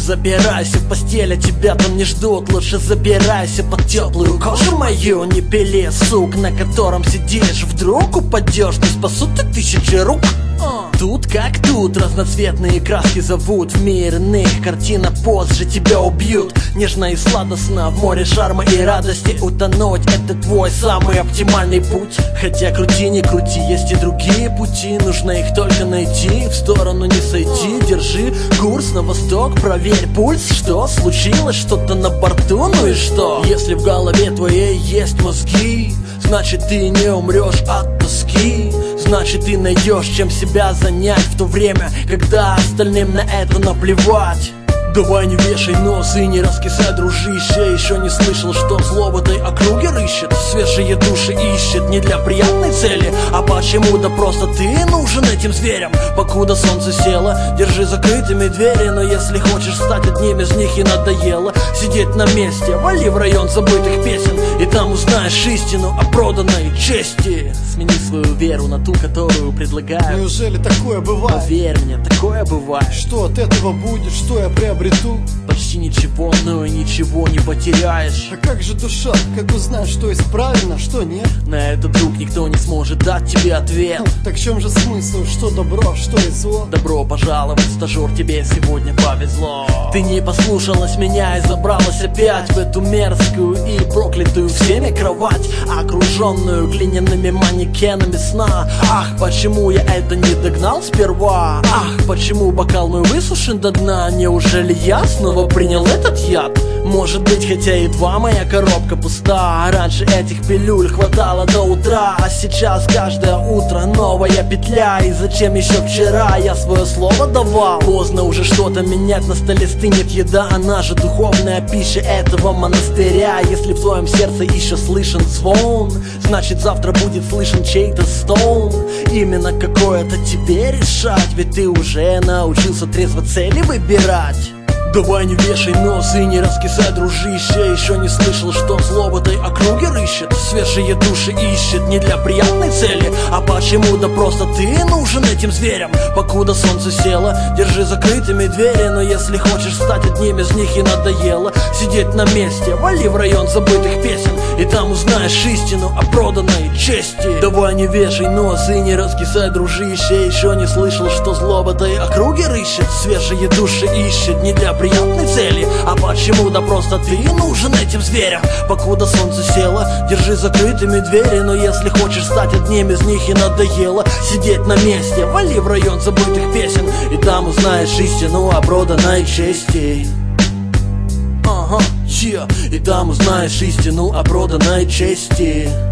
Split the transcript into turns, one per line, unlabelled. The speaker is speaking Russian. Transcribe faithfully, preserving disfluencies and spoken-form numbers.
забирайся в постель, а тебя там не ждут. Лучше забирайся под теплую кожу мою. Не пили сук, на котором сидишь. Вдруг упадешь, не спасут ты тысячи рук. Тут как тут, разноцветные краски зовут. В мир иных картина позже тебя убьют. Нежно и сладостно в море шарма и радости утонуть — это твой самый оптимальный путь. Хотя крути не крути, есть и другие пути. Нужно их только найти, в сторону не сойти. Держи курс на восток, проверь пульс. Что случилось? Что-то на борту? Ну и что? Если в голове твоей есть мозги, значит ты не умрешь от тоски. Значит ты найдешь чем себя занять в то время, когда остальным на это наплевать. Давай не вешай нос и не раскисай, дружище. Еще не слышал, что зло в этой округе рыщет. Свежие души ищет не для приятной цели. А почему? Да просто ты нужен этим зверям. Покуда солнце село, держи закрытыми двери. Но если хочешь стать одним из них и надоело сидеть на месте, вали в район забытых песен, и там узнаешь истину о проданной чести. Смени свою веру на ту, которую предлагаю.
Неужели такое бывает?
Поверь мне, такое бывает.
Что от этого будет? Что я приобрету?
Почти ничего, но и ничего не потеряешь.
А как же душа? Как узнать, что есть правильно, что нет?
На это, друг, никто не сможет дать тебе ответ.
Так в чем же смысл? Что добро, что и зло?
Добро пожаловать, стажер, тебе сегодня повезло. Ты не послушалась меня и забралась опять в эту мерзкую и проклятую всеми кровать, окруженную глиняными манекенами сна. Ах, почему я это не догнал сперва? Ах, почему бокал мой высушен до дна? Неужели я снова принял этот яд? Может быть, хотя едва моя коробка пуста. Раньше этих пилюль хватало до утра, а сейчас каждое утро новая петля. И зачем еще вчера я свое слово давал? Поздно уже что-то менять, на столе стынет еда. Она же духовная пища этого монастыря. Если в твоем сердце еще слышен звон, значит завтра будет слышен чей-то стон. Именно какое-то тебе решать, ведь ты уже научился трезво цели выбирать. Давай не вешай нос и не раскисай, дружище. Еще не слышал, что зло в этой округе рыщет. Свежие души ищет не для приятной цели. А почему? Да просто ты нужен этим зверям. Покуда солнце село, держи закрытыми двери. Но если хочешь стать одним из них и надоело сидеть на месте, вали в район забытых песен, и там узнаешь истину о проданной чести. Давай не вешай нос и не раскисай, дружище. Еще не слышал, что зло в этой округе рыщет. Свежие души ищет не для приятной цели. А почему? Да просто ты нужен этим зверям. Покуда солнце село, держи закрытыми двери. Но если хочешь стать одним из них и надоело сидеть на месте, вали в район забытых песен, и там узнаешь истину о проданной чести. Ага, yeah. И там узнаешь истину о проданной чести.